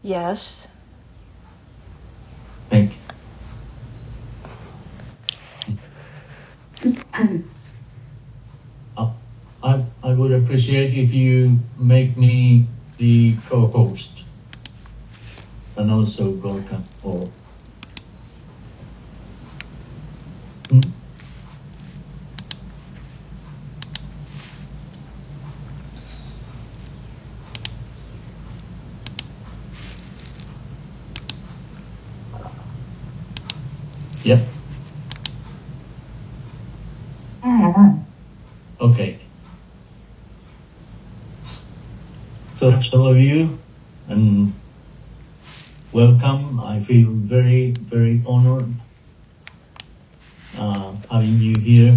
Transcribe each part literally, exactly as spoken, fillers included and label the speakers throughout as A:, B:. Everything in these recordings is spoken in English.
A: Yes.
B: Thank you. Uh, I, I would appreciate if you make me the co-host, and also Gorka or hmm? Yep. Okay. So, all of you, and welcome. I feel very, very honored uh, having you here.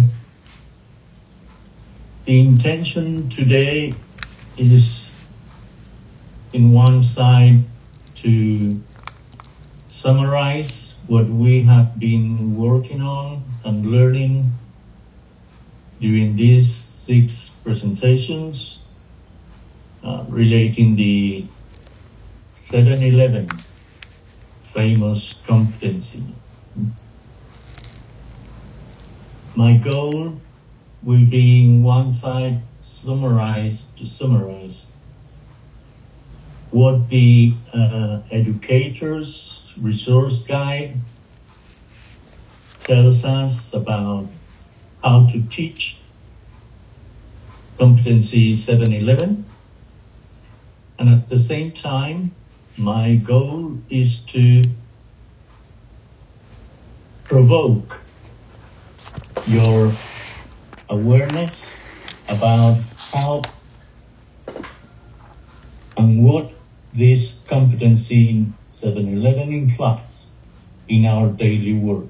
B: The intention today is, in one side, to summarize what we have been working on and learning during these six presentations uh, relating the seven eleven famous competency. My goal will be, in one side, summarize to summarize what the uh, educator's resource guide tells us about how to teach competency seven eleven, and at the same time, my goal is to provoke your awareness about how and what this competency seven eleven implies in our daily work,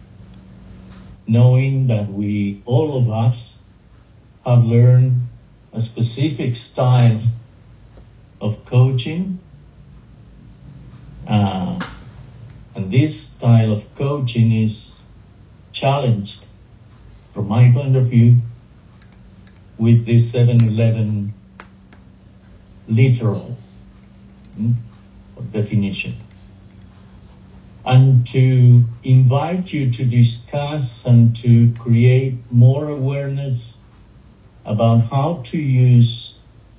B: knowing that we, all of us, have learned a specific style of coaching, uh, and this style of coaching is challenged, from my point of view, with this seven eleven literal mm, definition. And to invite you to discuss and to create more awareness about how to use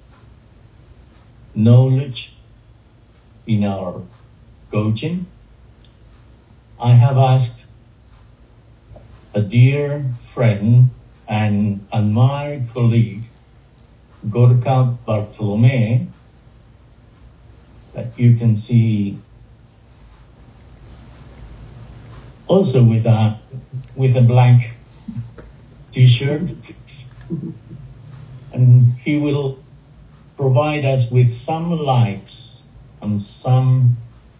B: knowledge in our coaching, I have asked a dear friend and, and my colleague, Gorka Bartolome, that you can see also with a with a blank t-shirt, and he will provide us with some lights and some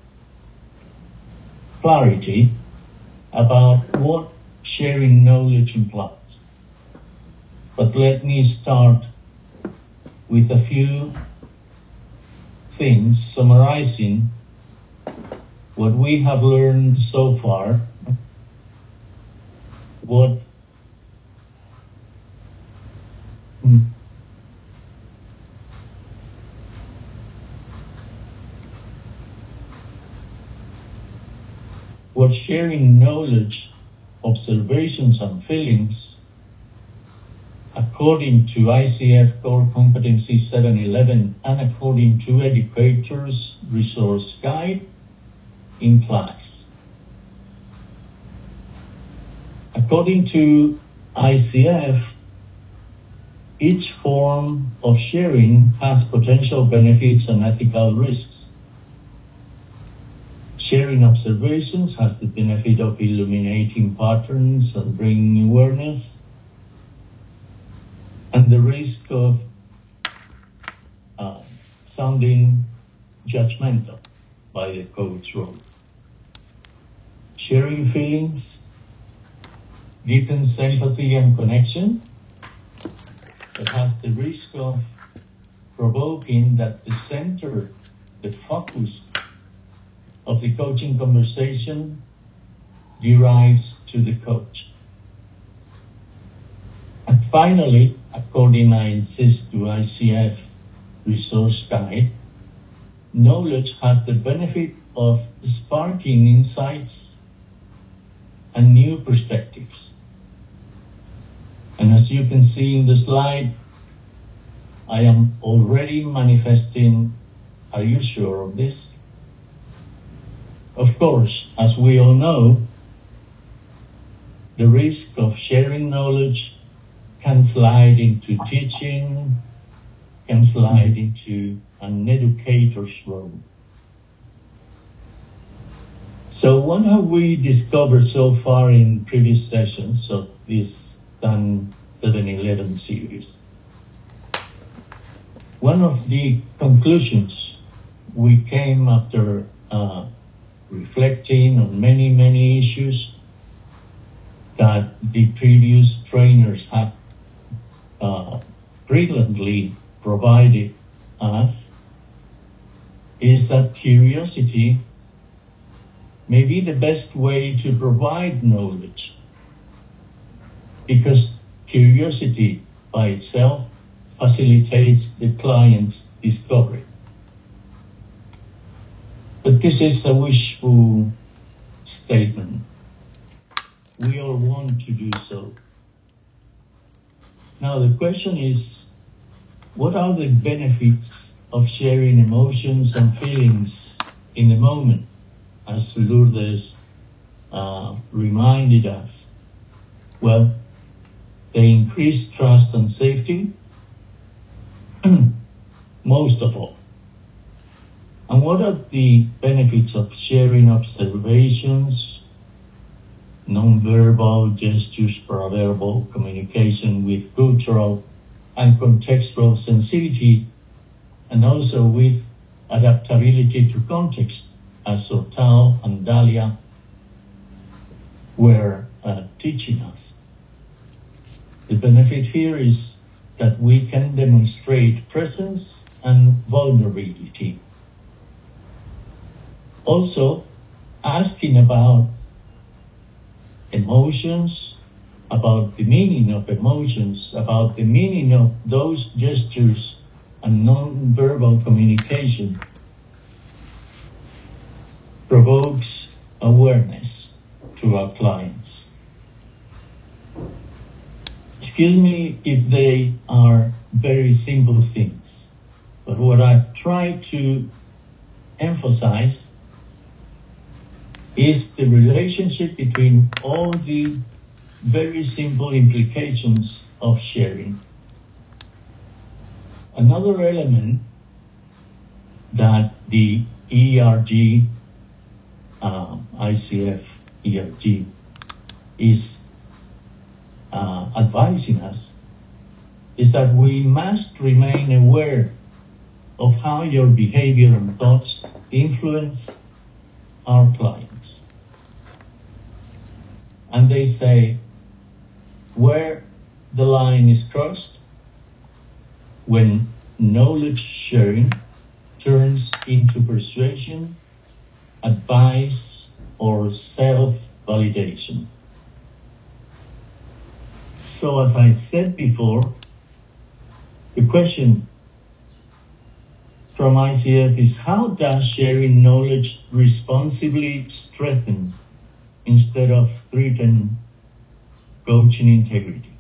B: clarity about what sharing knowledge implies. But let me start with a few things summarizing what we have learned so far, what what sharing knowledge, observations and feelings, according to I C F Core Competency seven eleven and according to Educator's Resource Guide, implies. According to I C F, each form of sharing has potential benefits and ethical risks. Sharing observations has the benefit of illuminating patterns and bringing awareness, and the risk of uh, sounding judgmental by the coach role. Sharing feelings deepens empathy and connection, but has the risk of provoking that the center, the focus of the coaching conversation derives to the coach. And finally, according, I insist, to I C F Resource Guide, knowledge has the benefit of sparking insights and new perspectives. And as you can see in the slide, I am already manifesting. Are you sure of this? Of course, as we all know, the risk of sharing knowledge can slide into teaching, can slide into an educator's role. So what have we discovered so far in previous sessions of this ten eleven series? One of the conclusions we came after uh, reflecting on many, many issues that the previous trainers had uh, brilliantly provided us is that curiosity may be the best way to provide knowledge, because curiosity by itself facilitates the client's discovery. But this is a wishful statement. We all want to do so. Now the question is, what are the benefits of sharing emotions and feelings in the moment, as Lourdes uh, reminded us? Well, they increase trust and safety, most of all. And what are the benefits of sharing observations, non-verbal gestures, paraverbal communication with cultural and contextual sensitivity, and also with adaptability to context, as Sortal and Dalia were uh, teaching us? The benefit here is that we can demonstrate presence and vulnerability. Also, asking about emotions, about the meaning of emotions, about the meaning of those gestures and non-verbal communication provokes awareness to our clients. Excuse me if they are very simple things, but what I try to emphasize is the relationship between all the very simple implications of sharing. Another element that the E R G, uh, I C F E R G, is uh, advising us is that we must remain aware of how your behavior and thoughts influence our clients. And they say, where the line is crossed, when knowledge sharing turns into persuasion, advice, or self-validation. So as I said before, the question from I C F is, how does sharing knowledge responsibly strengthen instead of threaten coaching integrity?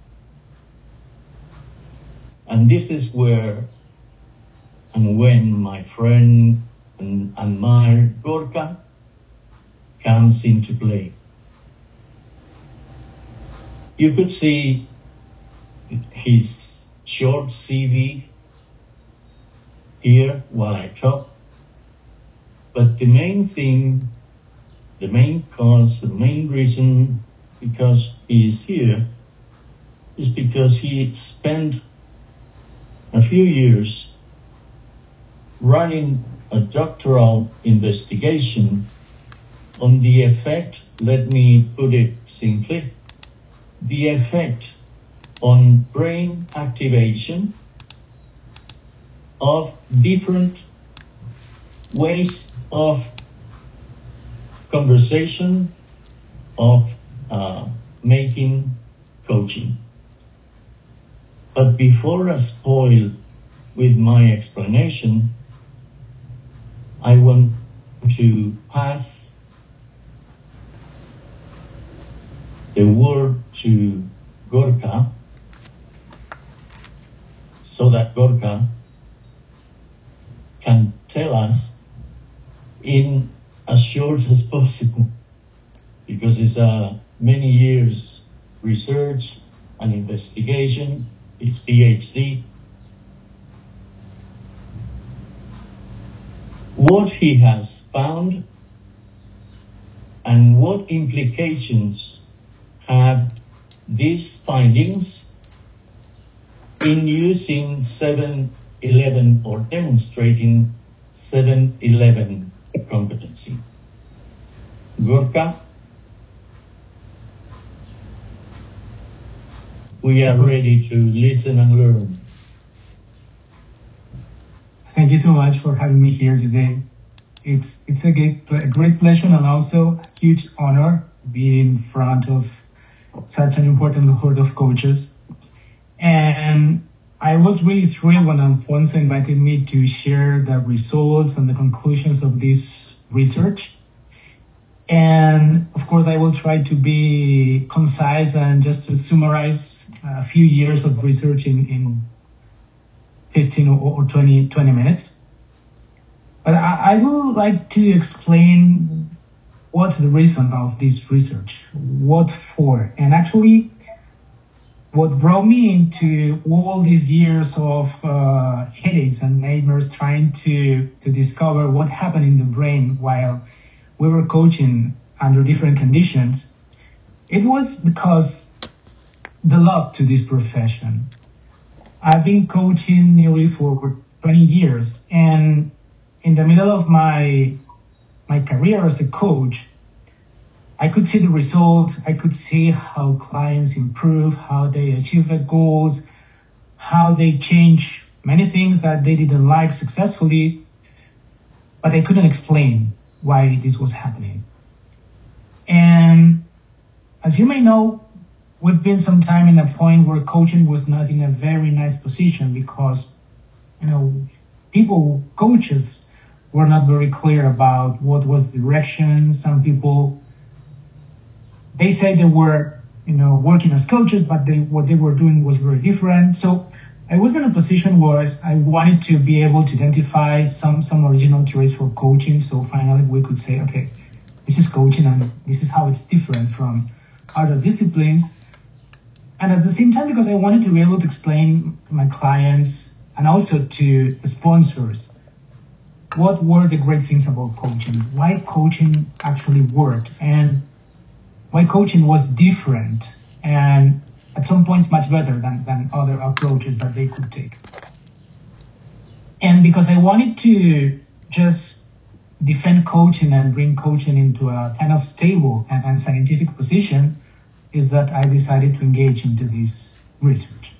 B: And this is where and when my friend and admirer Gorka comes into play. You could see his short C V here while I talk, but the main thing, the main cause, the main reason because he is here is because he spent a few years running a doctoral investigation on the effect, let me put it simply, the effect on brain activation of different ways of conversation, of uh, making coaching. But before I spoil with my explanation, I want to pass the word to Gorka so that Gorka can tell us in as short as possible, because it's a many years research and investigation, it's PhD, what he has found and what implications have these findings in using seven eleven or demonstrating seven eleven competency. Gorka, we are ready to listen and learn.
A: Thank you so much for having me here today. It's it's a great, a great pleasure and also a huge honor being in front of such an important cohort of coaches. And I was really thrilled when Alfonso invited me to share the results and the conclusions of this research. And of course, I will try to be concise and just to summarize a few years of research in, in fifteen or twenty, twenty minutes. But I, I would like to explain what's the reason of this research, what for, and actually what brought me into all these years of uh, headaches and nightmares trying to, to discover what happened in the brain while we were coaching under different conditions. It was because the love to this profession. I've been coaching nearly for twenty years, and in the middle of my my career as a coach, I could see the results. I could see how clients improve, how they achieve their goals, how they change many things that they didn't like successfully, but I couldn't explain why this was happening. And as you may know, we've been some time in a point where coaching was not in a very nice position because, you know, people, coaches, were not very clear about what was the direction. Some people, they say they were, you know, working as coaches, but they, what they were doing was very different. So I was in a position where I wanted to be able to identify some, some original traits for coaching. So finally we could say, okay, this is coaching and this is how it's different from other disciplines. And at the same time, because I wanted to be able to explain to my clients and also to the sponsors what were the great things about coaching, why coaching actually worked, and why coaching was different and at some points much better than, than other approaches that they could take. And because I wanted to just defend coaching and bring coaching into a kind of stable and, and scientific position, is that I decided to engage into this research.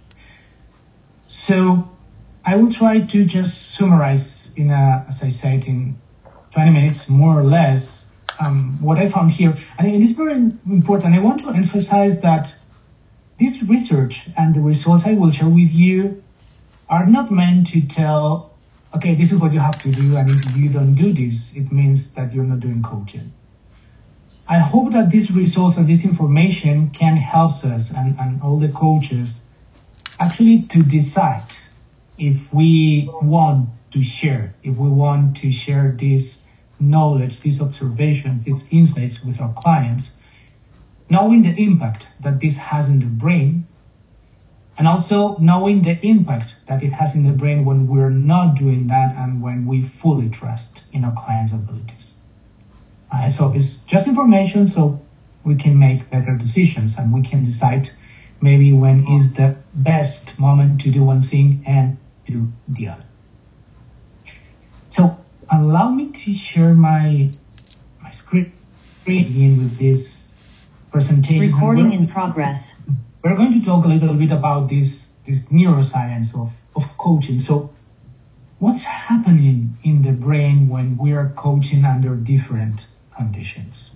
A: So I will try to just summarize in a, as I said, in twenty minutes, more or less, um, what I found here. And it is very important. I want to emphasize that this research and the results I will share with you are not meant to tell, okay, this is what you have to do, and if you don't do this, it means that you're not doing coaching. I hope that these results and this information can help us and, and all the coaches actually to decide if we want to share, if we want to share this knowledge, these observations, these insights with our clients, knowing the impact that this has in the brain, and also knowing the impact that it has in the brain when we're not doing that and when we fully trust in our clients' abilities. Uh, so it's just information so we can make better decisions and we can decide maybe when is the best moment to do one thing and do the other. So allow me to share my my screen with this presentation.
C: Recording in progress.
A: We're going to talk a little bit about this, this neuroscience of, of coaching. So what's happening in the brain when we are coaching under different conditions?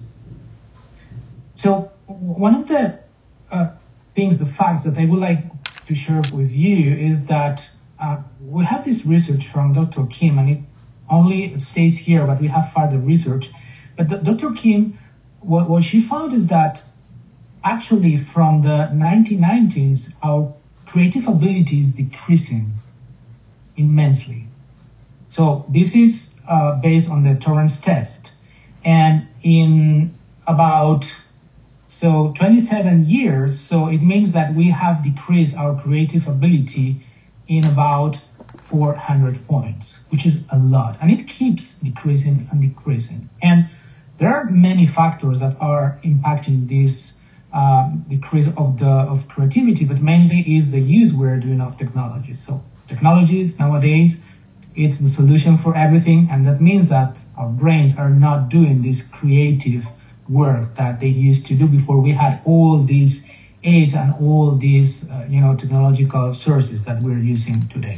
A: So one of the uh, things, the facts that I would like to share with you is that uh, we have this research from Doctor Kim, and it only stays here, but we have further research. But the, Doctor Kim, what, what she found is that actually from the nineteen nineties, our creative ability is decreasing immensely. So this is uh, based on the Torrance test. And in about so twenty-seven years, so it means that we have decreased our creative ability in about four hundred points, which is a lot. And it keeps decreasing and decreasing. And there are many factors that are impacting this um, decrease of the of creativity, but mainly is the use we're doing of technology. So technologies nowadays, it's the solution for everything, and that means that our brains are not doing this creative work that they used to do before we had all these aids and all these uh, you know technological sources that we're using today.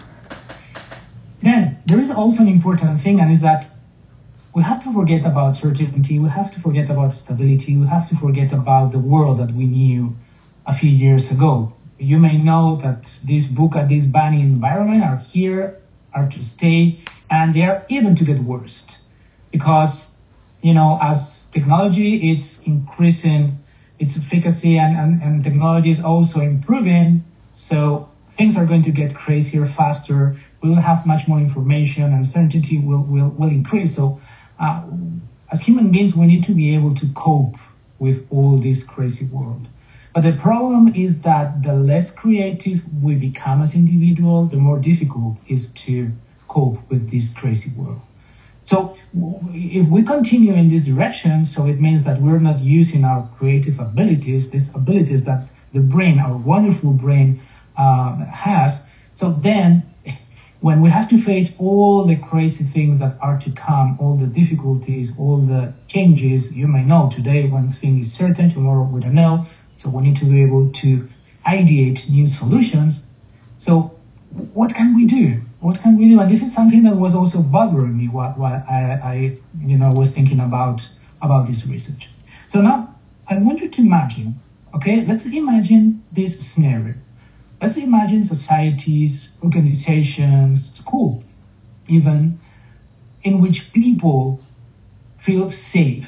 A: Then there is also an important thing, and is that we have to forget about certainty, we have to forget about stability, we have to forget about the world that we knew a few years ago. You may know that this book and this bunny environment are here, are to stay, and they are even to get worse. Because, you know, as technology, it's increasing its efficacy, and, and, and technology is also improving, so things are going to get crazier faster. We will have much more information, and certainty will, will, will increase. So uh, as human beings, we need to be able to cope with all this crazy world. But the problem is that the less creative we become as individuals, the more difficult it is to cope with this crazy world. So if we continue in this direction, so it means that we're not using our creative abilities, these abilities that the brain, our wonderful brain, uh, has. So then when we have to face all the crazy things that are to come, all the difficulties, all the changes, you may know today one thing is certain, tomorrow we don't know. So we need to be able to ideate new solutions. So what can we do? What can we do? And this is something that was also bothering me while, while I, I, you know, was thinking about, about this research. So now I want you to imagine, okay, let's imagine this scenario. Let's imagine societies, organizations, schools, even, in which people feel safe.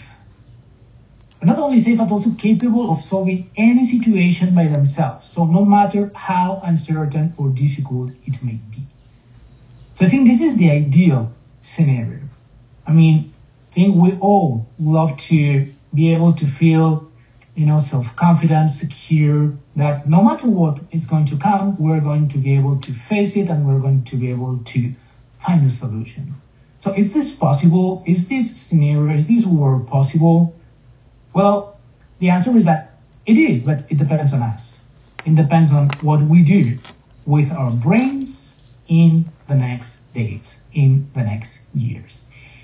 A: But not only safe, but also capable of solving any situation by themselves. So no matter how uncertain or difficult it may be. So I think this is the ideal scenario. I mean, I think we all love to be able to feel, you know, self-confident, secure, that no matter what is going to come, we're going to be able to face it, and we're going to be able to find a solution. So is this possible? Is this scenario, is this world possible? Well, the answer is that it is, but it depends on us. It depends on what we do with our brains in the next days, in the next years.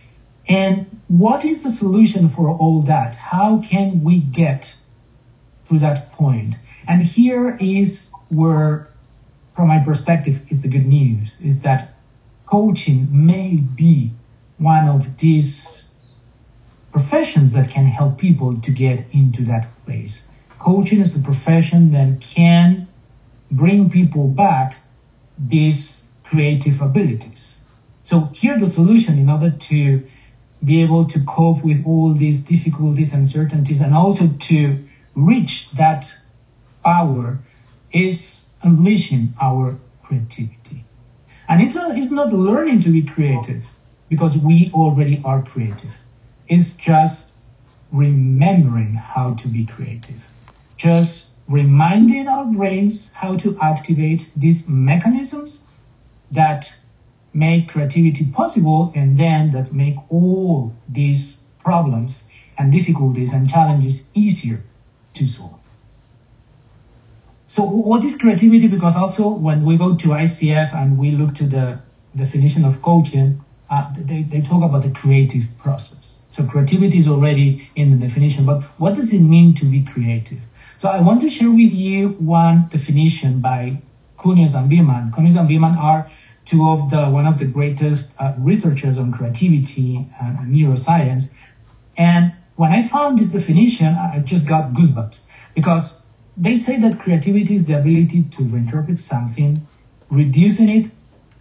A: And what is the solution for all that? How can we get to that point? And here is where, from my perspective, is the good news, is that coaching may be one of these professions that can help people to get into that place. Coaching is a profession that can bring people back these creative abilities. So here the solution, in order to be able to cope with all these difficulties, uncertainties, and also to reach that power, is unleashing our creativity. And it's, a, it's not learning to be creative, because we already are creative. It's just remembering how to be creative. Just reminding our brains how to activate these mechanisms that make creativity possible, and then that make all these problems and difficulties and challenges easier to solve. So what is creativity? Because also when we go to I C F and we look to the definition of coaching, uh, they, they talk about the creative process. So creativity is already in the definition, but what does it mean to be creative? So I want to share with you one definition by Kounios and Bierman. Kounios and Bierman are two of the one of the greatest uh, researchers on creativity and, and neuroscience. And when I found this definition, I just got goosebumps, because they say that creativity is the ability to reinterpret something, reducing it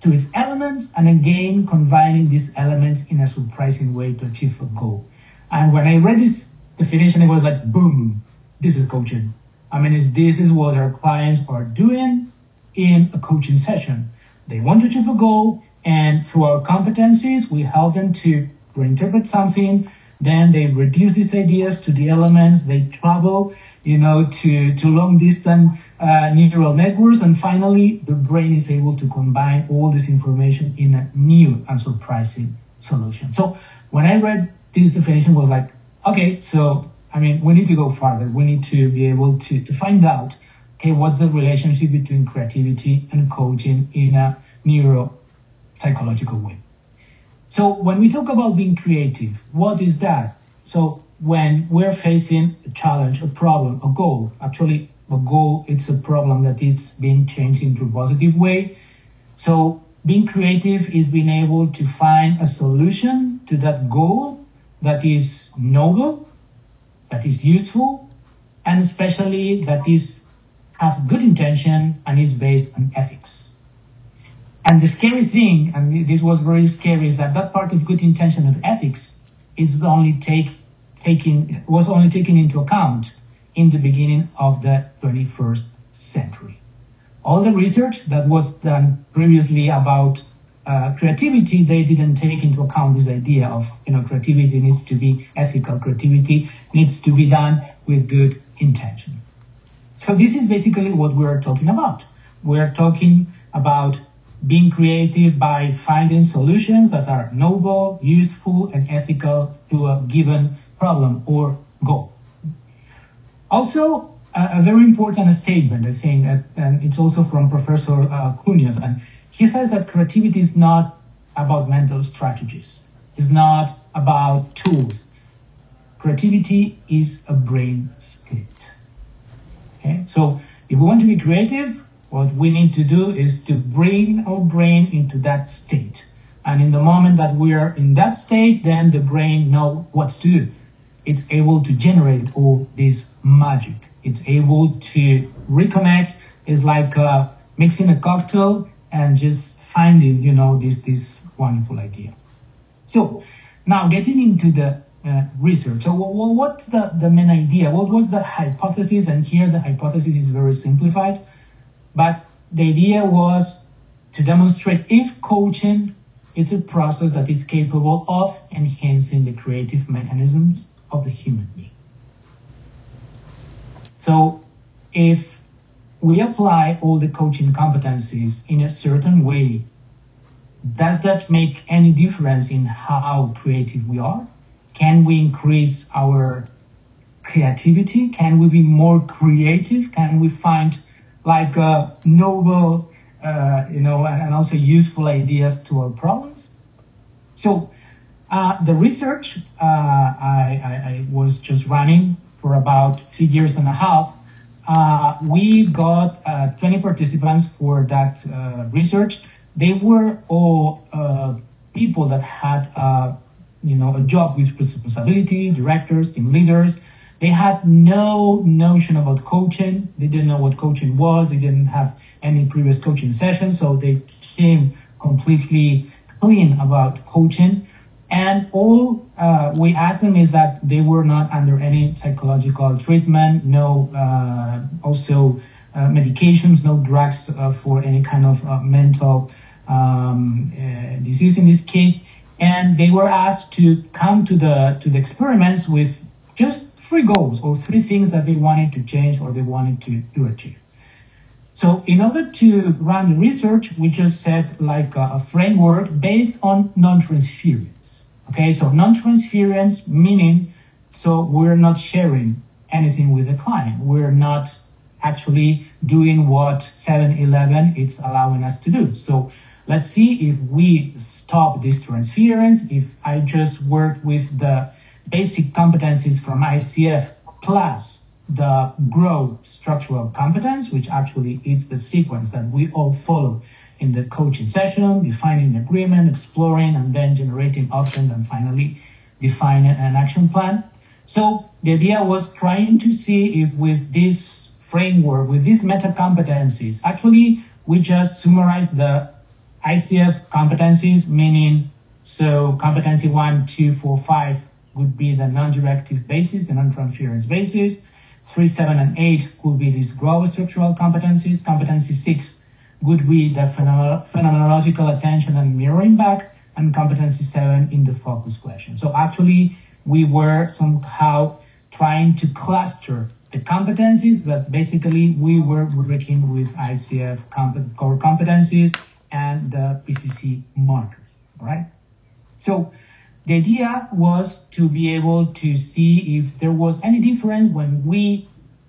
A: to its elements, and again combining these elements in a surprising way to achieve a goal. And when I read this definition, it was like, boom, this is coaching. I mean, it's, this is what our clients are doing in a coaching session. They want to achieve a goal, and through our competencies, we help them to reinterpret something. Then they reduce these ideas to the elements. They travel, you know, to, to long distance uh, neural networks. And finally, the brain is able to combine all this information in a new and surprising solution. So when I read this definition, was like, okay, so, I mean, we need to go further. We need to be able to, to find out, okay, what's the relationship between creativity and coaching in a neuropsychological way. So when we talk about being creative, what is that? So when we're facing a challenge, a problem, a goal, actually a goal, it's a problem that is being changed into a positive way. So being creative is being able to find a solution to that goal that is novel, that is useful, and especially that is has good intention and is based on ethics. And the scary thing, and this was very scary, is that that part of good intention of ethics is only take, taking, was only taken into account in the beginning of the twenty-first century. All the research that was done previously about uh, creativity, they didn't take into account this idea of, you know, creativity needs to be ethical, creativity needs to be done with good intention. So this is basically what we're talking about. We're talking about being creative by finding solutions that are noble, useful, and ethical to a given problem or goal. Also, a, a very important statement, I think, uh, and it's also from Professor uh, Cunyas, and he says that creativity is not about mental strategies. It's not about tools. Creativity is a brain script. Okay? So if we want to be creative, what we need to do is to bring our brain into that state. And in the moment that we are in that state, then the brain knows what to do. It's able to generate all this magic. It's able to reconnect. It's like uh, mixing a cocktail and just finding, you know, this, this wonderful idea. So now getting into the uh, research. So well, what's the, the main idea? What was the hypothesis? And here the hypothesis is very simplified. But the idea was to demonstrate if coaching is a process that is capable of enhancing the creative mechanisms of the human being. So if we apply all the coaching competencies in a certain way, does that make any difference in how creative we are? Can we increase our creativity? Can we be more creative? Can we find like uh, noble, uh, you know, and, and also useful ideas to our problems? So uh, the research uh, I, I, I was just running for about three years and a half. Uh, we got uh, twenty participants for that uh, research. They were all uh, people that had, uh, you know, a job with responsibility, directors, team leaders. They had no notion about coaching. They didn't know what coaching was. They didn't have any previous coaching sessions, so they came completely clean about coaching. And all uh, we asked them is that they were not under any psychological treatment, no uh, also uh, medications, no drugs uh, for any kind of uh, mental um, uh, disease in this case. And they were asked to come to the to the experiments with just three goals or three things that they wanted to change or they wanted to, to achieve. So in order to run the research, we just set like a, a framework based on non-transference. Okay, so non-transference meaning, so we're not sharing anything with the client. We're not actually doing what seven eleven is allowing us to do. So let's see if we stop this transference, if I just work with the basic competencies from I C F plus the growth structural competence, which actually is the sequence that we all follow in the coaching session, defining the agreement, exploring, and then generating options, and finally defining an action plan. So the idea was trying to see if with this framework, with these meta competencies, actually we just summarize the I C F competencies, meaning so competency one, two, four, five would be the non-directive basis, the non-transference basis. Three, seven, and eight would be these gross structural competencies. Competency six would be the phenomenolo- phenomenological attention and mirroring back, and competency seven in the focus question. So actually, we were somehow trying to cluster the competencies, but basically we were working with I C F comp- core competencies and the P C C markers, all right? So the idea was to be able to see if there was any difference when we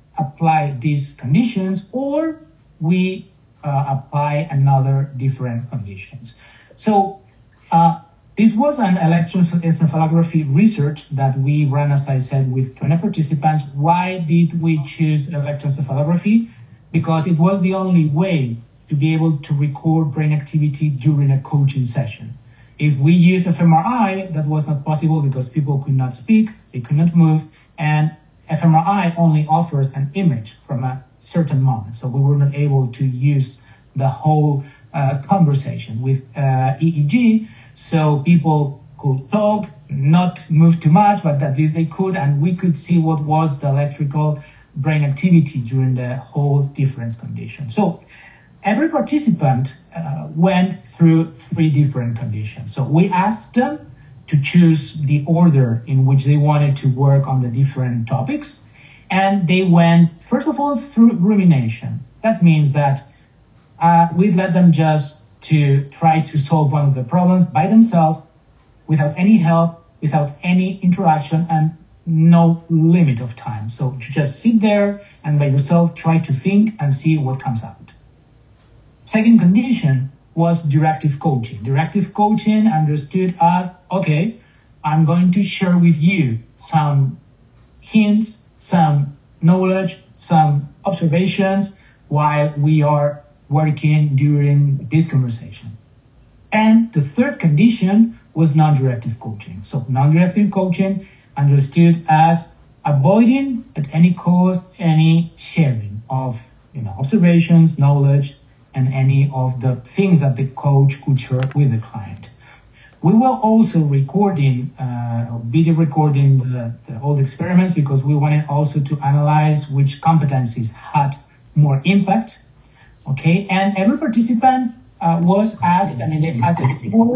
A: apply these conditions or we uh, apply another different conditions. So uh, this was an electroencephalography research that we ran, as I said, with twenty participants. Why did we choose electroencephalography? Because it was the only way to be able to record brain activity during a coaching session. If we use fMRI, that was not possible because people could not speak, they could not move, and fMRI only offers an image from a certain moment. So we were not able to use the whole uh, conversation with uh, E E G. So people could talk, not move too much, but at least they could, and we could see what was the electrical brain activity during the whole difference condition. So every participant uh, went through three different conditions. So we asked them to choose the order in which they wanted to work on the different topics. And they went, first of all, through rumination. That means that uh, we let them just to try to solve one of the problems by themselves, without any help, without any interaction, and no limit of time. So to just sit there and by yourself try to think and see what comes out. Second condition was directive coaching. Directive coaching understood as, okay, I'm going to share with you some hints, some knowledge, some observations while we are working during this conversation. And the third condition was non-directive coaching. So non-directive coaching understood as avoiding at any cost any sharing of, you know, observations, knowledge, and any of the things that the coach could share with the client. We were also recording, uh, video recording the, the old experiments because we wanted also to analyze which competencies had more impact. Okay, and every participant uh, was asked, I mean, they had the keyboard.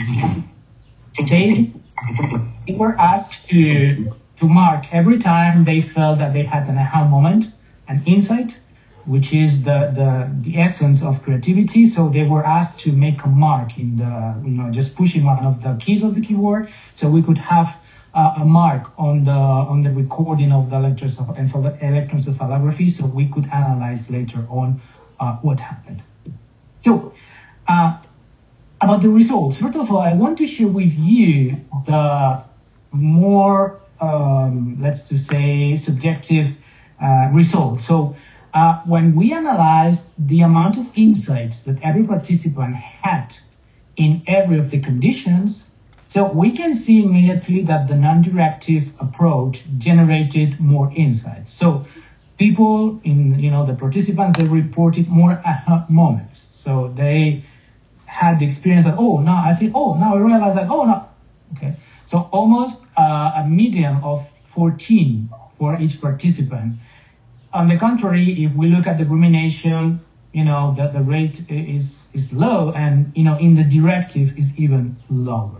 A: They, they were asked to, to mark every time they felt that they had an aha moment, an insight, which is the, the, the essence of creativity. So they were asked to make a mark in the, you know, just pushing one of the keys of the keyboard. So we could have uh, a mark on the, on the recording of the electroencephalography. So we could analyze later on uh, what happened. So uh, about the results, first of all, I want to share with you the more, um, let's just say, subjective uh, results. So Uh, when we analyzed the amount of insights that every participant had in every of the conditions, so we can see immediately that the non-directive approach generated more insights. So people in, you know, the participants, they reported more aha moments. So they had the experience that, oh, now I think, oh, now I realize that, oh, no. Okay. So almost uh, a median of fourteen for each participant. On the contrary, if we look at the rumination, you know, that the rate is, is low, and, you know, in the directive is even lower.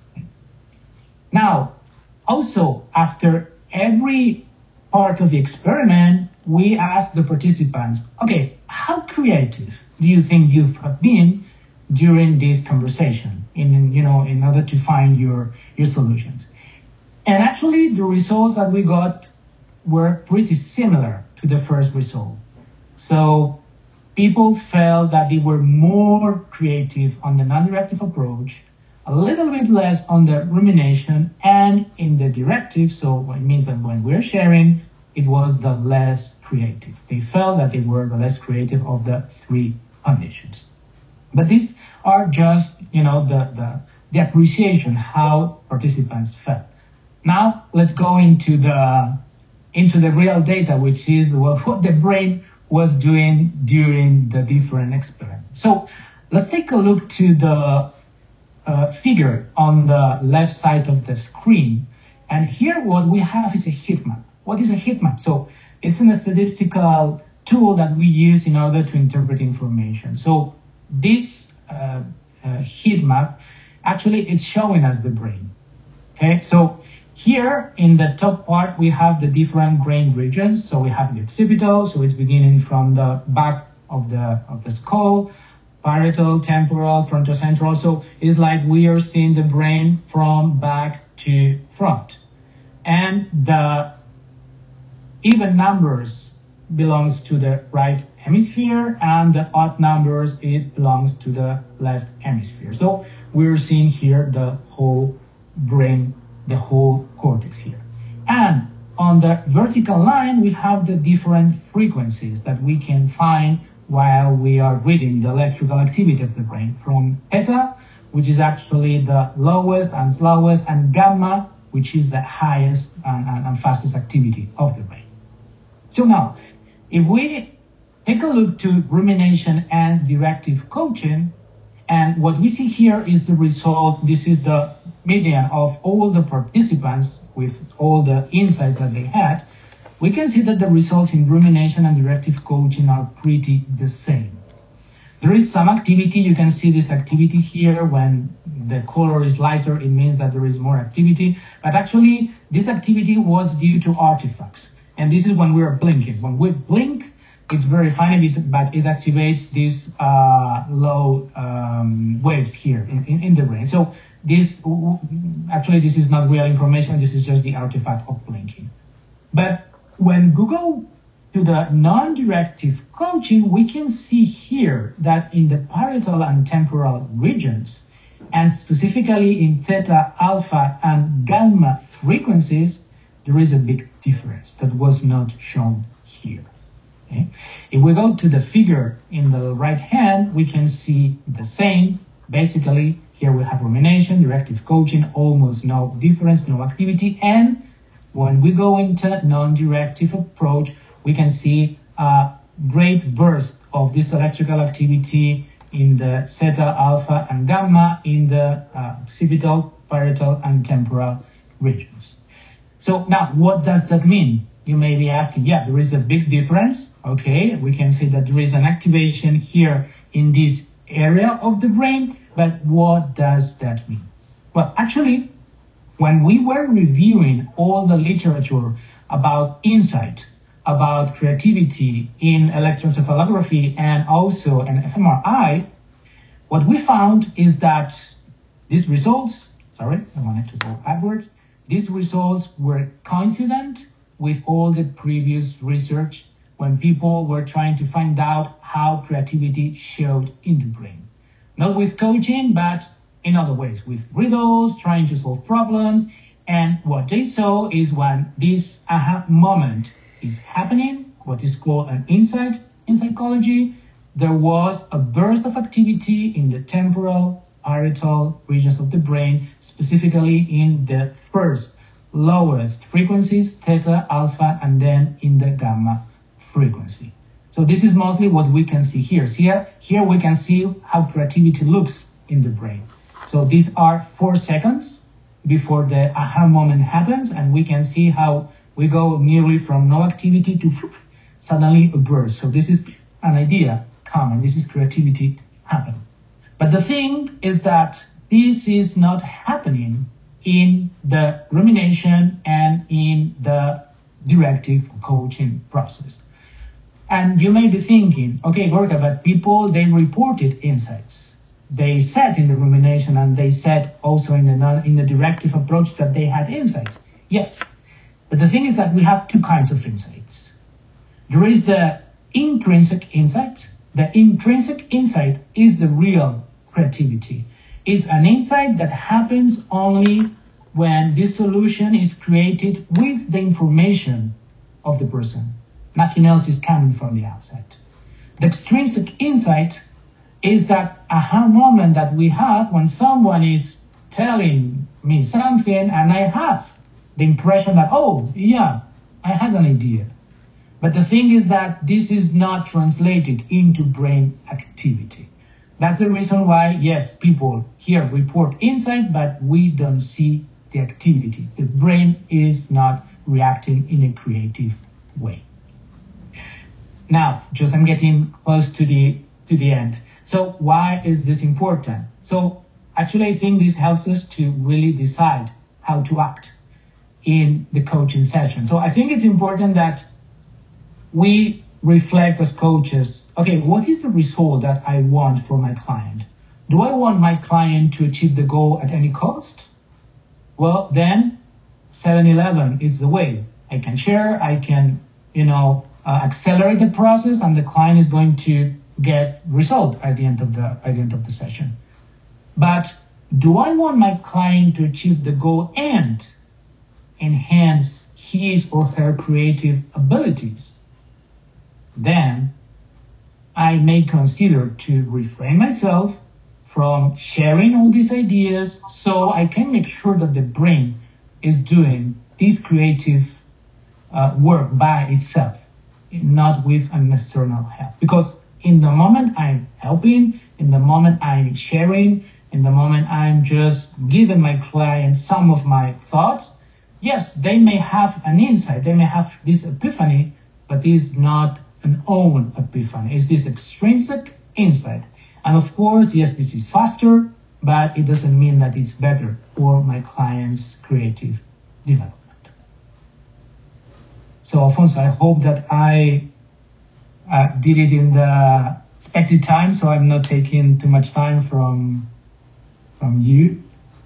A: Now, also, after every part of the experiment, we asked the participants, okay, how creative do you think you've been during this conversation in, you know, in order to find your, your solutions? And actually, the results that we got were pretty similar to the first result. So people felt that they were more creative on the non-directive approach, a little bit less on the rumination, and in the directive, so it means that when we're sharing, it was the less creative. They felt that they were the less creative of the three conditions. But these are just, you know, the, the, the appreciation, how participants felt. Now let's go into the into the real data, which is what, what the brain was doing during the different experiments. So let's take a look to the uh, figure on the left side of the screen. And here what we have is a heat map. What is a heat map? So it's a statistical tool that we use in order to interpret information. So this uh, uh, heat map, actually it's showing us the brain. Okay, so here in the top part, we have the different brain regions. So we have the occipital, so it's beginning from the back of the of the skull, parietal, temporal, frontocentral. So it's like we are seeing the brain from back to front. And the even numbers belongs to the right hemisphere, and the odd numbers, it belongs to the left hemisphere. So we're seeing here the whole brain, the whole cortex here. And on the vertical line, we have the different frequencies that we can find while we are reading the electrical activity of the brain, from theta, which is actually the lowest and slowest, and gamma, which is the highest and, and, and fastest activity of the brain. So now, if we take a look to rumination and directive coaching, and what we see here is the result. This is the median of all the participants with all the insights that they had. We can see that the results in rumination and directive coaching are pretty the same. There is some activity. You can see this activity here. When the color is lighter, it means that there is more activity. But actually, this activity was due to artifacts. And this is when we are blinking. When we blink, it's very funny, but it activates these uh, low um, waves here in, in, in the brain. So this, actually, this is not real information. This is just the artifact of blinking. But when we go to the non-directive coaching, we can see here that in the parietal and temporal regions, and specifically in theta, alpha, and gamma frequencies, there is a big difference that was not shown here. Okay? If we go to the figure in the right hand, we can see the same. Basically, here we have rumination, directive coaching, almost no difference, no activity. And when we go into non-directive approach, we can see a great burst of this electrical activity in the theta, alpha, and gamma in the uh, occipital, parietal, and temporal regions. So now, what does that mean? You may be asking, yeah, there is a big difference. Okay, we can say that there is an activation here in this area of the brain, but what does that mean? Well, actually, when we were reviewing all the literature about insight, about creativity in electroencephalography and also an f M R I, what we found is that these results, sorry, I wanted to go backwards, these results were coincident with all the previous research when people were trying to find out how creativity showed in the brain. Not with coaching, but in other ways, with riddles, trying to solve problems. And what they saw is when this aha moment is happening, what is called an insight in psychology, there was a burst of activity in the temporal, parietal regions of the brain, specifically in the first lowest frequencies, theta, alpha, and then in the gamma frequency. So this is mostly what we can see here. So here, here we can see how creativity looks in the brain. So these are four seconds before the aha moment happens, and we can see how we go nearly from no activity to suddenly a burst. So this is an idea common. This is creativity happening. But the thing is that this is not happening in the rumination and in the directive coaching process. And you may be thinking, okay, Gorka, but people, they reported insights. They said in the rumination and they said also in the non, in the directive approach that they had insights. Yes, but the thing is that we have two kinds of insights. There is the intrinsic insight. The intrinsic insight is the real creativity. It's an insight that happens only when this solution is created with the information of the person. Nothing else is coming from the outside. The extrinsic insight is that aha moment that we have when someone is telling me something and I have the impression that, oh, yeah, I had an idea. But the thing is that this is not translated into brain activity. That's the reason why, yes, people here report insight, but we don't see the activity. The brain is not reacting in a creative way. Now, just I'm getting close to the to the end. So why is this important? So actually, I think this helps us to really decide how to act in the coaching session. So I think it's important that we reflect as coaches, okay, what is the result that I want for my client? Do I want my client to achieve the goal at any cost? Well, then seven eleven is the way. I can share, I can, you know, uh, accelerate the process, and the client is going to get result at the end of the at the end of the session. But do I want my client to achieve the goal and enhance his or her creative abilities? Then I may consider to refrain myself from sharing all these ideas so I can make sure that the brain is doing this creative uh, work by itself, not with an external help. Because in the moment I'm helping, in the moment I'm sharing, in the moment I'm just giving my client some of my thoughts, yes, they may have an insight, they may have this epiphany, but it's not an own epiphany. It's this extrinsic insight. And of course, yes, this is faster, but it doesn't mean that it's better for my client's creative development. So, Alfonso, I hope that I uh, did it in the expected time, so I'm not taking too much time from from you.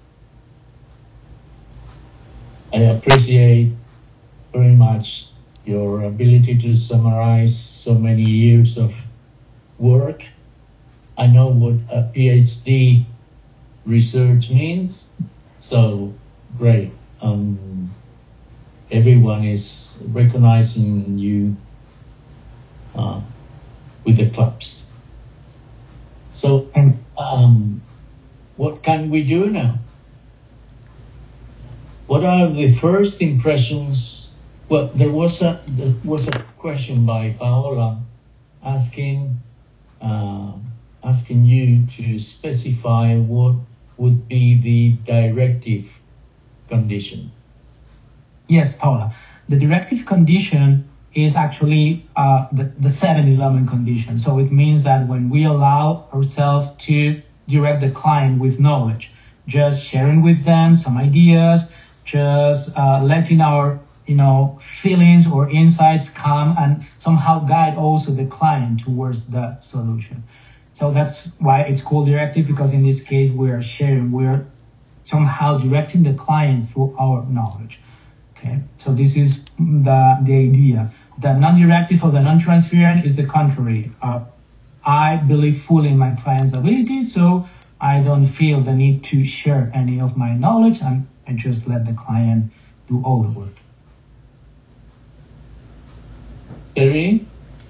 B: I appreciate very much your ability to summarize so many years of work. I know what a PhD research means, so great. Um, everyone is recognizing you uh, with the claps. So, um, what can we do now? What are the first impressions? Well, there was a there was a question by Paola asking uh, asking you to specify what would be the directive condition.
A: Yes, Paola. The directive condition is actually uh, the, the seven eleven condition. So it means that when we allow ourselves to direct the client with knowledge, just sharing with them some ideas, just uh, letting our you know feelings or insights come and somehow guide also the client towards the solution. So that's why it's called directive, because in this case we are sharing, we're somehow directing the client through our knowledge. Okay, so this is the the idea. The non-directive or the non-transferent is the contrary. Uh, I believe fully in my client's abilities, so I don't feel the need to share any of my knowledge, and I just let the client do all the work.
B: Terry?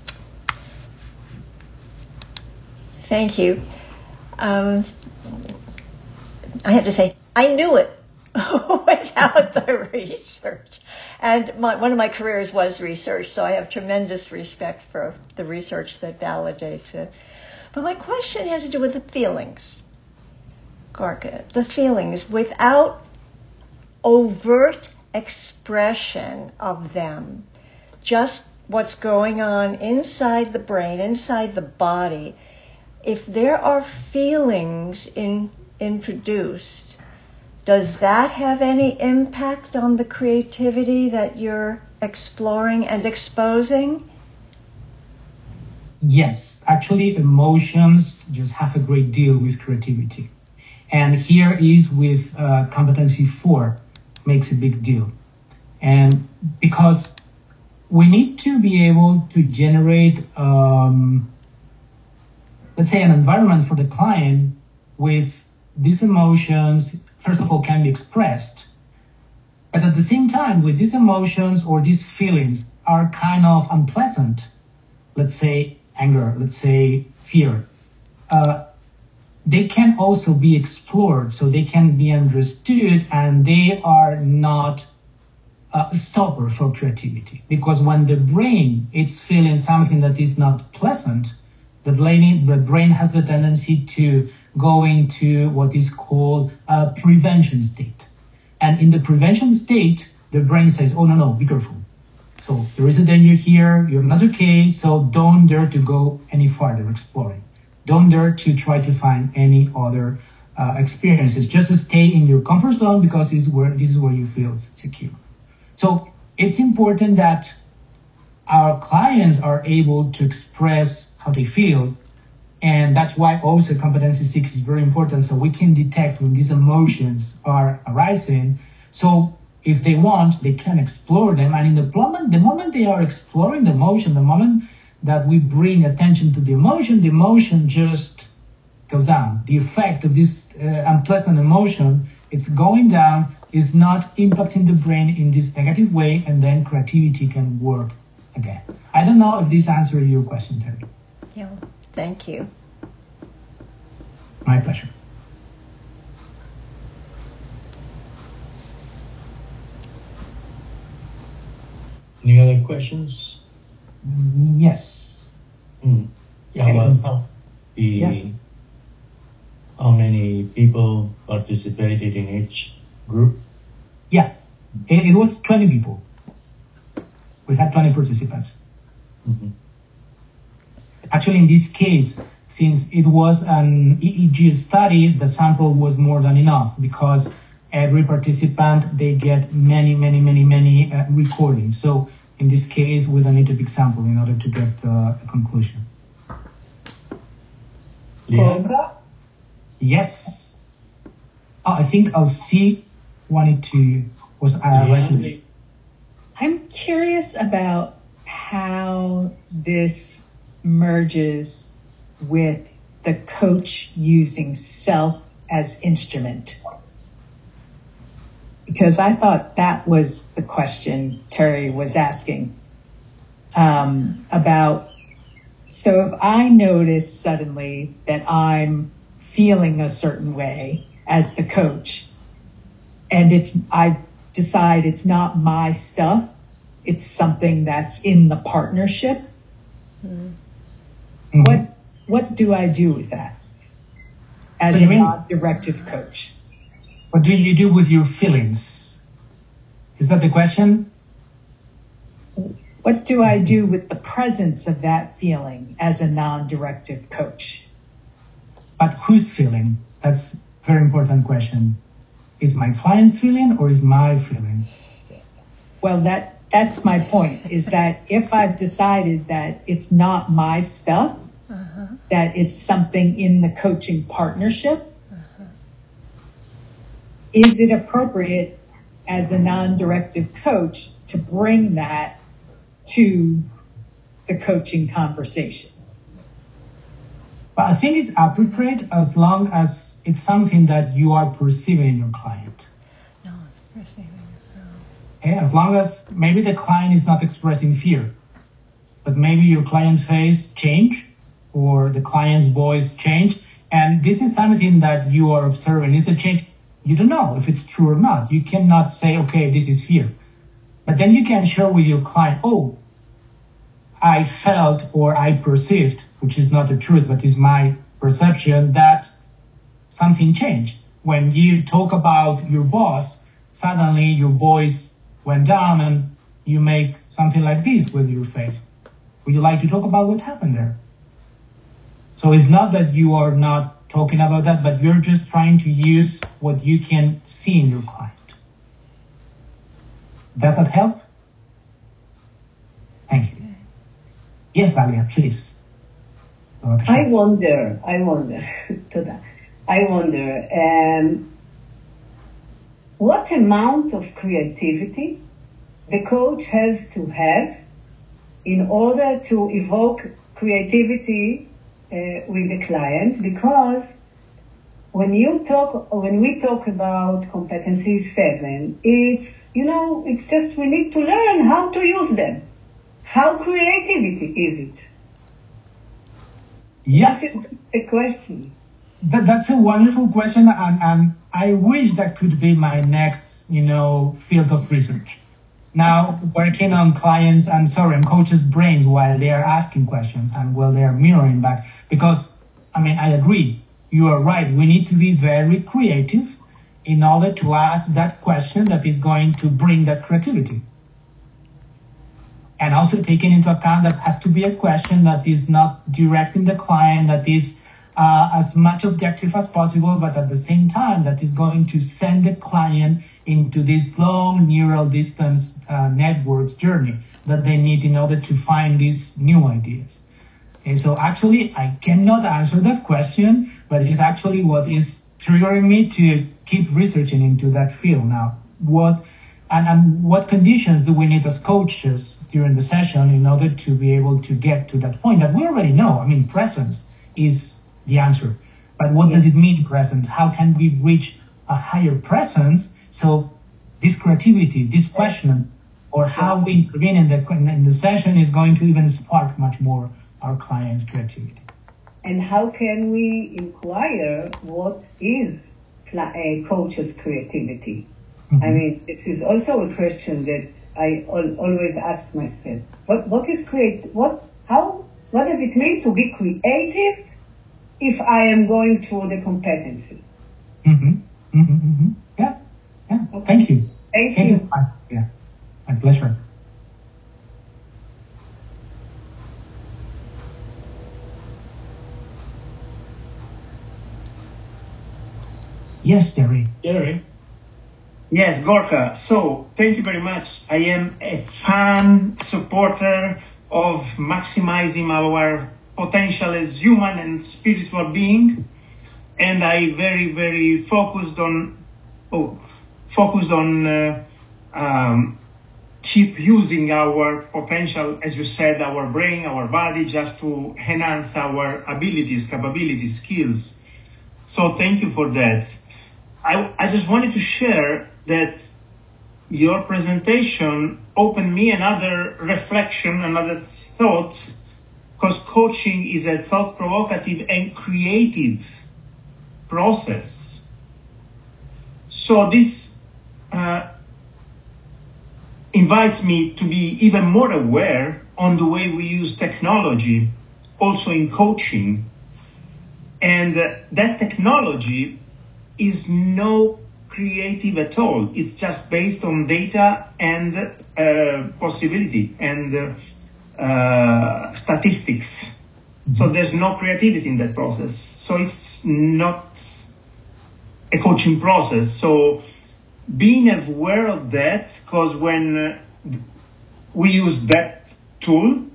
C: Thank you. Um, I have to say, I knew it without the research. And my, one of my careers was research, so I have tremendous respect for the research that validates it. But my question has to do with the feelings, Gorka. The feelings, without overt expression of them, just what's going on inside the brain, inside the body. If there are feelings in, introduced, does that have any impact on the creativity that you're exploring and exposing?
A: Yes, actually emotions just have a great deal with creativity. And here is with uh, competency four makes a big deal. And because we need to be able to generate, um, let's say, an environment for the client with these emotions, first of all, can be expressed. But at the same time, with these emotions or these feelings are kind of unpleasant, let's say anger, let's say fear, uh, they can also be explored, so they can be understood, and they are not a stopper for creativity. Because when the brain is feeling something that is not pleasant, the brain, the brain has a tendency to go into what is called a prevention state. And in the prevention state, the brain says, oh, no, no, be careful. So there is a danger here, you're not okay, so don't dare to go any farther exploring. Don't dare to try to find any other uh, experiences. Just stay in your comfort zone because this is where, this is where you feel secure. So it's important that our clients are able to express how they feel. And that's why also competency six is very important. So we can detect when these emotions are arising. So if they want, they can explore them. And in the moment, the moment they are exploring the emotion, the moment that we bring attention to the emotion, the emotion just goes down. The effect of this uh, unpleasant emotion, it's going down, is not impacting the brain in this negative way, and then creativity can work again. I don't know if this answers your question, Terry.
C: Yeah, thank you.
A: My pleasure.
B: Any other questions?
A: Mm, yes.
B: Mm. Yeah, well, how, the,
A: yeah.
B: how many people participated in each group?
A: Yeah, it, it was twenty people. We had twenty participants.
B: Mm-hmm.
A: Actually, in this case, since it was an E E G study, the sample was more than enough because every participant, they get many, many, many, many uh, recordings. So in this case, we don't need a big sample in order to get uh, a conclusion.
B: Leanne?
A: Yes. Oh, I think I'll see wanted to, was uh, raising.
D: I'm curious about how this merges with the coach using self as instrument. Because I thought that was the question Terry was asking um, about. So if I notice suddenly that I'm feeling a certain way as the coach, and it's I decide it's not my stuff, it's something that's in the partnership. Mm-hmm. What what do I do with that as so a non-directive coach?
A: What do you do with your feelings? Is that the question?
D: What do I do with the presence of that feeling as a non-directive coach?
A: But whose feeling? That's a very important question. Is my client's feeling or is my feeling?
D: Well, that that's my point, is that if I've decided that it's not my stuff, uh-huh. that it's something in the coaching partnership, uh-huh. is it appropriate as a non-directive coach to bring that to the coaching conversation?
A: But I think it's appropriate as long as it's something that you are perceiving in your client.
C: No, it's perceiving. No.
A: Okay, as long as maybe the client is not expressing fear, but maybe your client face change or the client's voice change, and this is something that you are observing. Is a change. You don't know if it's true or not. You cannot say, okay, this is fear. But then you can share with your client, oh, I felt or I perceived, which is not the truth, but is my perception, that something changed. When you talk about your boss, suddenly your voice went down and you make something like this with your face. Would you like to talk about what happened there? So it's not that you are not talking about that, but you're just trying to use what you can see in your client. Does that help? Thank you. Yes, Valia, please.
E: Okay. I wonder, I wonder, I wonder, um, what amount of creativity the coach has to have in order to evoke creativity uh, with the client, because when you talk, when we talk about competency seven, it's, you know, it's just we need to learn how to use them. How creativity is it?
A: Yes.
E: This is a question.
A: That, that's a wonderful question, and, and I wish that could be my next, you know, field of research. now working on clients, I'm sorry, on coaches' brains while they are asking questions and while they are mirroring back. Because, I mean, I agree. You are right. We need to be very creative in order to ask that question that is going to bring that creativity. And also taking into account that has to be a question that is not directing the client, that is uh, as much objective as possible, but at the same time that is going to send the client into this long neural distance uh, networks journey that they need in order to find these new ideas. And so actually I cannot answer that question, but it is actually what is triggering me to keep researching into that field now. What and, and what conditions do we need as coaches during the session in order to be able to get to that point that we already know? I mean, presence is the answer. But what does it mean, presence? How can we reach a higher presence? So this creativity, this question, or how we intervene in the in the session is going to even spark much more our clients' creativity.
E: And how can we inquire what is a coach's creativity? Mm-hmm. I mean, this is also a question that I al- always ask myself. What what is create? What how what does it mean to be creative if I am going through the competency?
A: Mm-hmm. Mm-hmm. Mm-hmm. Yeah. Yeah. Okay. Thank you.
E: Thank, Thank you. you.
A: Yeah. My pleasure. Yes, Jerry.
B: Jerry.
F: Yes, Gorka. So, thank you very much. I am a fan, supporter of maximizing our potential as human and spiritual being. And I very, very focused on, oh, focused on uh, um, keep using our potential, as you said, our brain, our body, just to enhance our abilities, capabilities, skills. So thank you for that. I, I just wanted to share that your presentation opened me another reflection, another thought, because coaching is a thought-provocative and creative process. So this uh, invites me to be even more aware on the way we use technology, also in coaching. And uh, that technology is no creative at all. It's just based on data and uh, possibility and uh, uh, statistics. Mm-hmm. So there's no creativity in that process. So it's not a coaching process. So being aware of that, because when uh, we use that tool,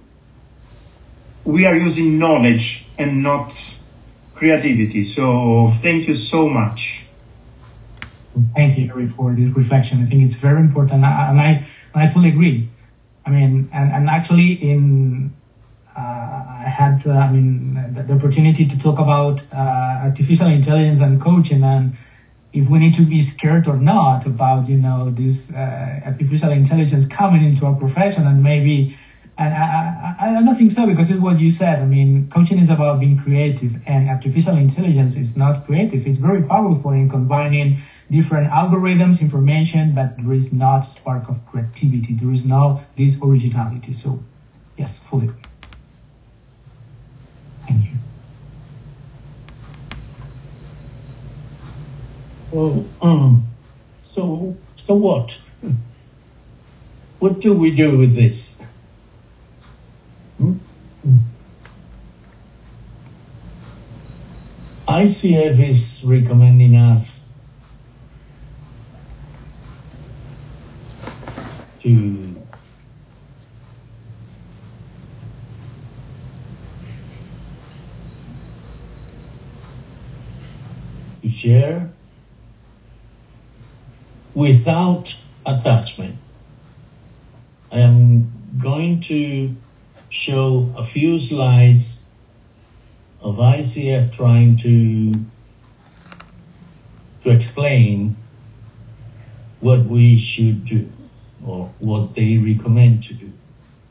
F: we are using knowledge and not creativity. So thank you so much.
A: Thank you, Harry, for this reflection. I think it's very important, and I, I fully agree. I mean, and, and actually, in uh, I had, uh, I mean, the, the opportunity to talk about uh, artificial intelligence and coaching, and if we need to be scared or not about, you know, this uh, artificial intelligence coming into our profession, and maybe. And I, I, I don't think so, because it's what you said. I mean, coaching is about being creative, and artificial intelligence is not creative. It's very powerful in combining different algorithms, information, but there is not spark of creativity. There is no this originality. So, yes, fully agree. Thank you.
B: Oh, um, so, so what? What do we do with this? I C F is recommending us to to share without attachment. I am going to show a few slides of I C F trying to to explain what we should do or what they recommend to do.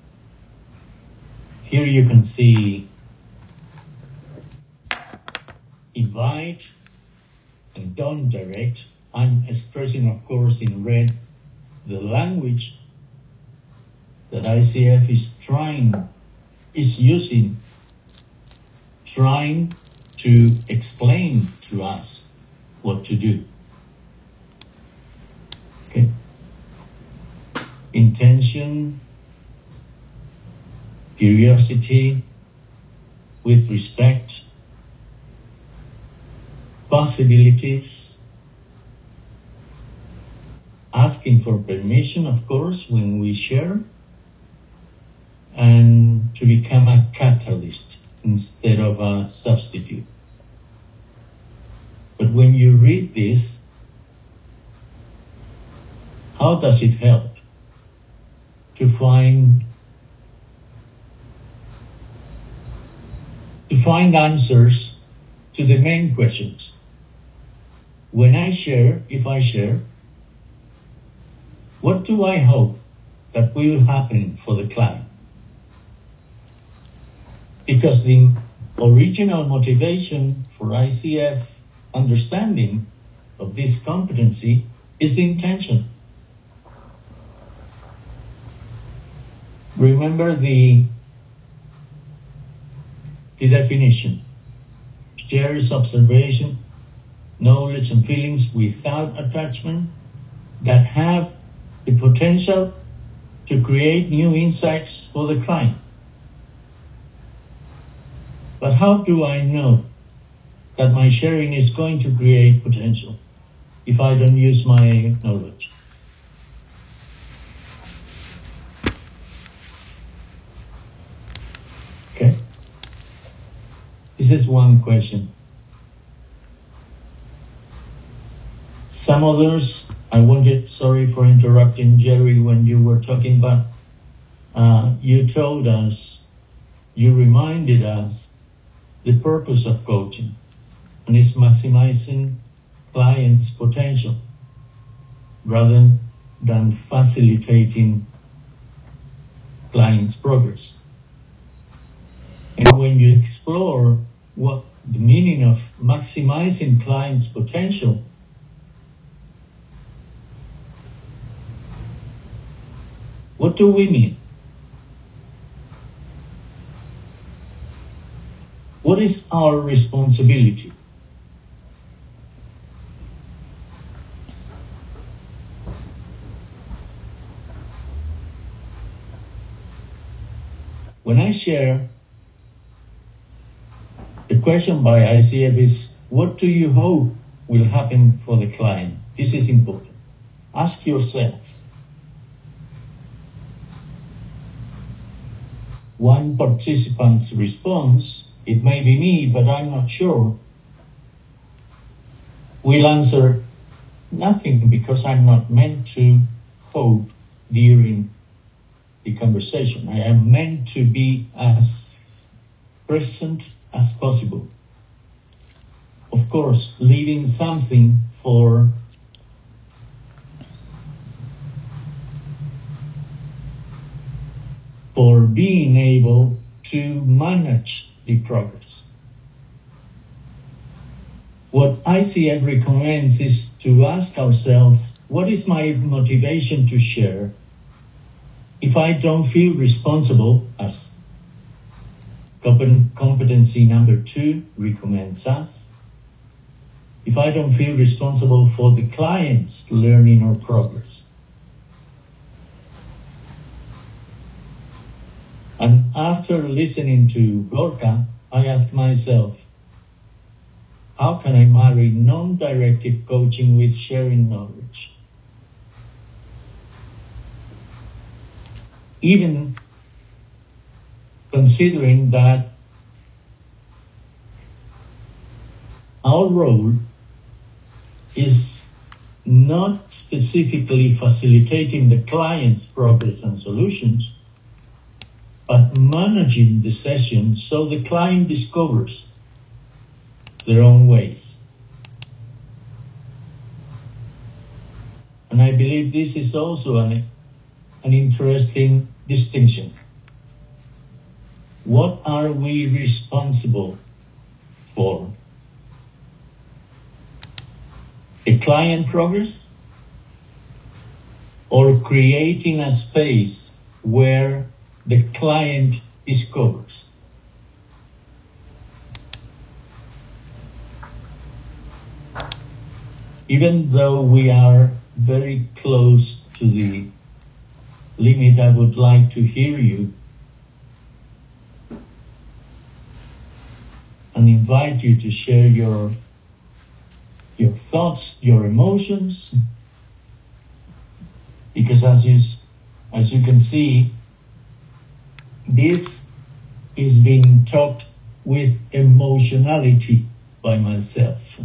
B: Here you can see invite and don't direct. I'm stressing, of course, in red the language that I C F is trying, is using, trying to explain to us what to do. Okay? Intention, curiosity, with respect, possibilities, asking for permission, of course, when we share, and to become a catalyst instead of a substitute. But when you read this, how does it help to find to find answers to the main questions? When I share, if I share, what do I hope that will happen for the client? Because the original motivation for I C F understanding of this competency is the intention. Remember the, the definition. Share is observation, knowledge and feelings without attachment that have the potential to create new insights for the client. But how do I know that my sharing is going to create potential if I don't use my knowledge? Okay. This is one question. Some others, I wanted, sorry for interrupting Jerry when you were talking, but uh, you told us, you reminded us the purpose of coaching, and it's maximizing clients' potential rather than facilitating clients' progress. And when you explore what the meaning of maximizing clients' potential, what do we mean? What is our responsibility? When I share, the question by I C F is, what do you hope will happen for the client? This is important. Ask yourself. One participant's response, it may be me, but I'm not sure, will answer nothing because I'm not meant to hope during the conversation. I am meant to be as present as possible. Of course, leaving something for for being able to manage the progress. What I C F recommends is to ask ourselves, what is my motivation to share if I don't feel responsible, as competency number two recommends us, if I don't feel responsible for the client's learning or progress? And after listening to Gorka, I asked myself, how can I marry non-directive coaching with sharing knowledge? Even considering that our role is not specifically facilitating the client's progress and solutions, but managing the session so the client discovers their own ways. And I believe this is also an, an interesting distinction. What are we responsible for? The client progress, or creating a space where the client discovers. Even though we are very close to the limit, I would like to hear you and invite you to share your your thoughts, your emotions, because as you as you can see, this is being taught with emotionality by myself.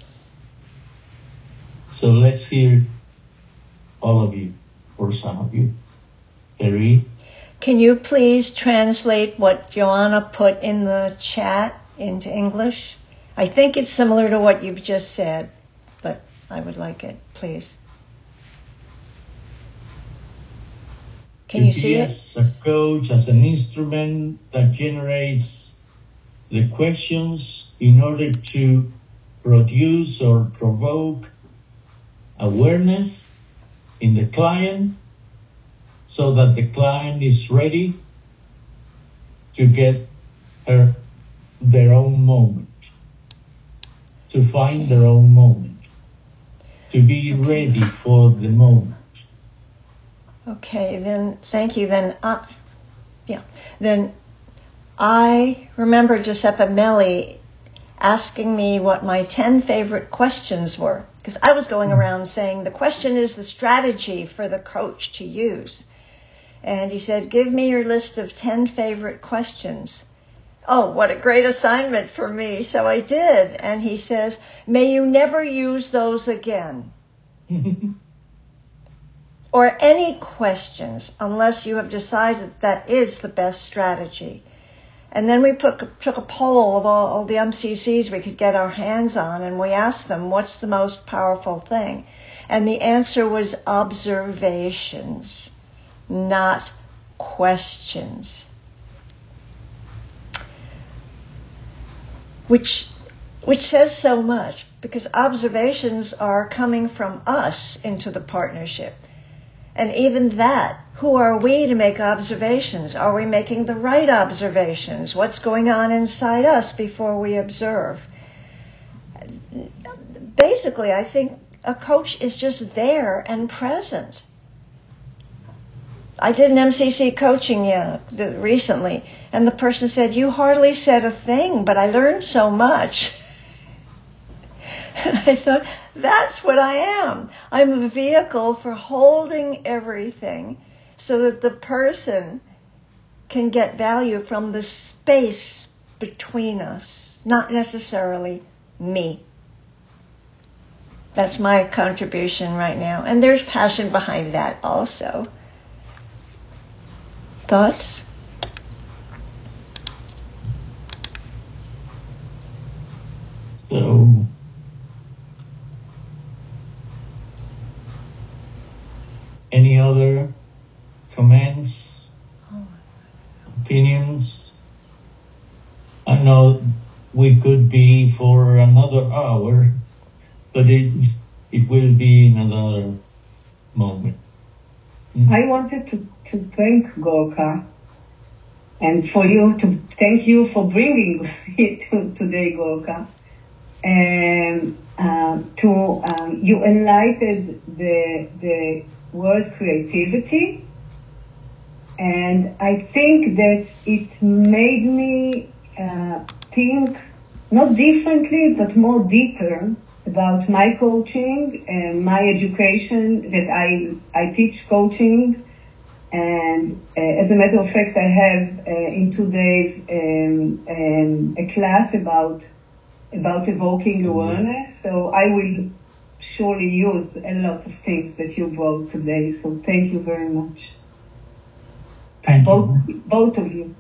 B: So let's hear all of you, or some of you. Terry?
C: Can you please translate what Joanna put in the chat into English? I think it's similar to what you've just said, but I would like it, please. Can you see it?
B: Yes, a coach as an instrument that generates the questions in order to produce or provoke awareness in the client so that the client is ready to get her their own moment, to find their own moment, to be ready for the moment.
C: Okay, then thank you. Then, uh, yeah, then I remember Giuseppe Melli asking me what my ten favorite questions were, because I was going around saying the question is the strategy for the coach to use. And he said, give me your list of ten favorite questions. Oh, what a great assignment for me. So I did. And he says, may you never use those again. Or any questions unless you have decided that is the best strategy. And then we put, took a poll of all, all the M C Cs we could get our hands on, and we asked them, what's the most powerful thing? And the answer was observations, not questions. Which, which says so much, because observations are coming from us into the partnership. And even that, who are we to make observations? Are we making the right observations? What's going on inside us before we observe? Basically, I think a coach is just there and present. I did an M C C coaching yeah, recently, and the person said, you hardly said a thing, but I learned so much. And I thought, that's what I am. I'm a vehicle for holding everything so that the person can get value from the space between us, not necessarily me. That's my contribution right now. And there's passion behind that also. Thoughts?
B: So, any other comments, opinions? I know we could be for another hour, but it it will be another moment.
E: I wanted to, to thank Gorka, and for you to thank you for bringing it to, today, Gorka. And uh, to um, you enlightened the the word creativity, and I think that it made me uh, think not differently but more deeper about my coaching and my education, that I I teach coaching, and uh, as a matter of fact I have uh, in two days um, um, a class about about evoking awareness, so I will surely use a lot of things that you brought today, so thank you very much.
A: Thank
E: both,
A: you.
E: Both of you.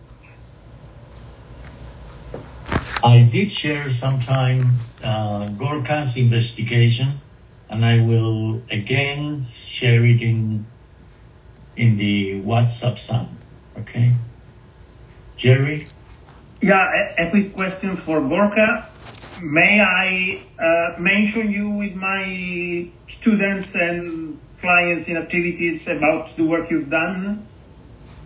B: I did share sometime uh, Gorka's investigation, and I will again share it in in the WhatsApp sound. Okay, Jerry?
F: Yeah, a, a quick question for Gorka. May I uh, mention you with my students and clients in activities about the work you've done?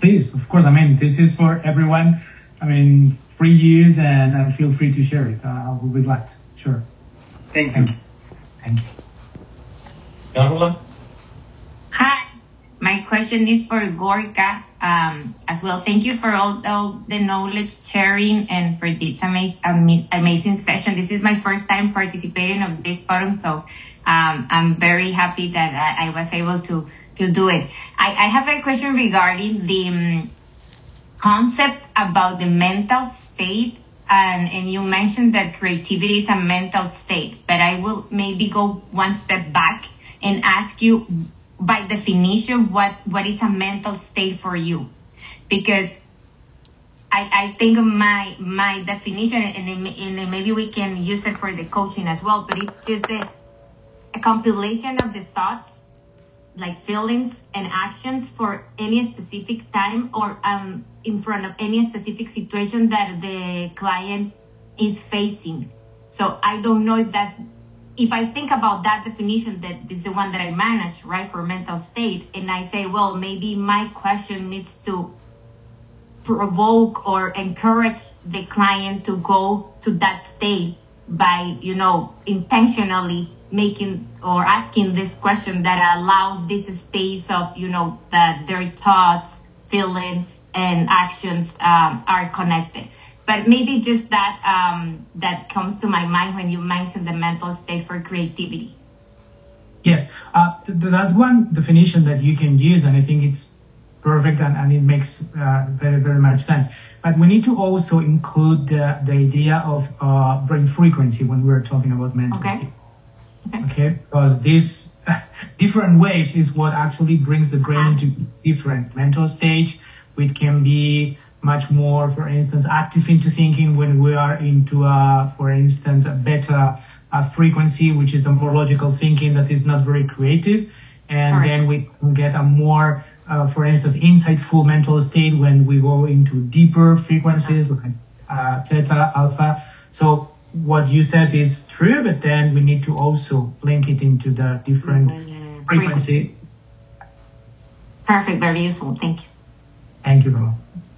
A: please, of course. I mean, this is for everyone. I mean, free use, and, and feel free to share it. Uh, I will be glad. Sure.
F: Thank you.
A: Thank you. Thank you.
B: Carla?
G: Hi. My question is for Gorka um, as well. Thank you for all, all the knowledge sharing and for this amazing, amazing session. This is my first time participating on this forum, so um, I'm very happy that I, I was able to, to do it. I, I have a question regarding the um, concept about the mental state. And, and you mentioned that creativity is a mental state, but I will maybe go one step back and ask you, by definition, what, what is a mental state for you? Because I, I think my my definition, and, and maybe we can use it for the coaching as well, but it's just a, a compilation of the thoughts, like feelings and actions for any specific time or um, in front of any specific situation that the client is facing. So I don't know if that's, if I think about that definition, that is the one that I manage, right, for mental state, and I say, well, maybe my question needs to provoke or encourage the client to go to that state by, you know, intentionally making or asking this question that allows this space of, you know, that their thoughts, feelings, and actions um, are connected. But maybe just that um, that comes to my mind when you mentioned the mental state for creativity.
A: Yes, uh, th- that's one definition that you can use, and I think it's perfect and, and it makes uh, very, very much sense. But we need to also include the, the idea of uh, brain frequency when we're talking about mental
G: okay.
A: state.
G: Okay.
A: Okay, because these different waves is what actually brings the brain into different mental stage, which can be much more, for instance, active into thinking when we are into, a, for instance, a beta uh, frequency, which is the more logical thinking that is not very creative. And
G: Correct.
A: Then we can get a more, uh, for instance, insightful mental state when we go into deeper frequencies like uh, theta, alpha. So what you said is true, but then we need to also link it into the different mm-hmm. frequency.
G: Perfect, very useful. Thank you.
A: Thank you, Bella.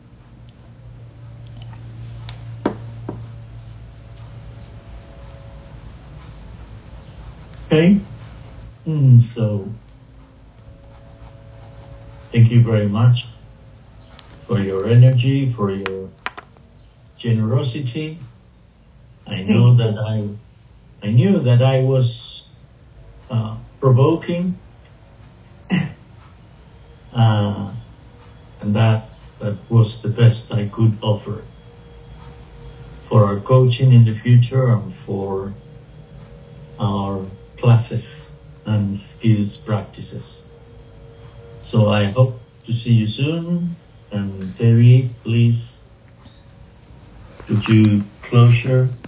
B: Okay. Mm, so, thank you very much for your energy, for your generosity. I know that I, I knew that I was uh, provoking, uh, and that that was the best I could offer for our coaching in the future and for our classes and skills practices. So I hope to see you soon. And Terry, please, could you close your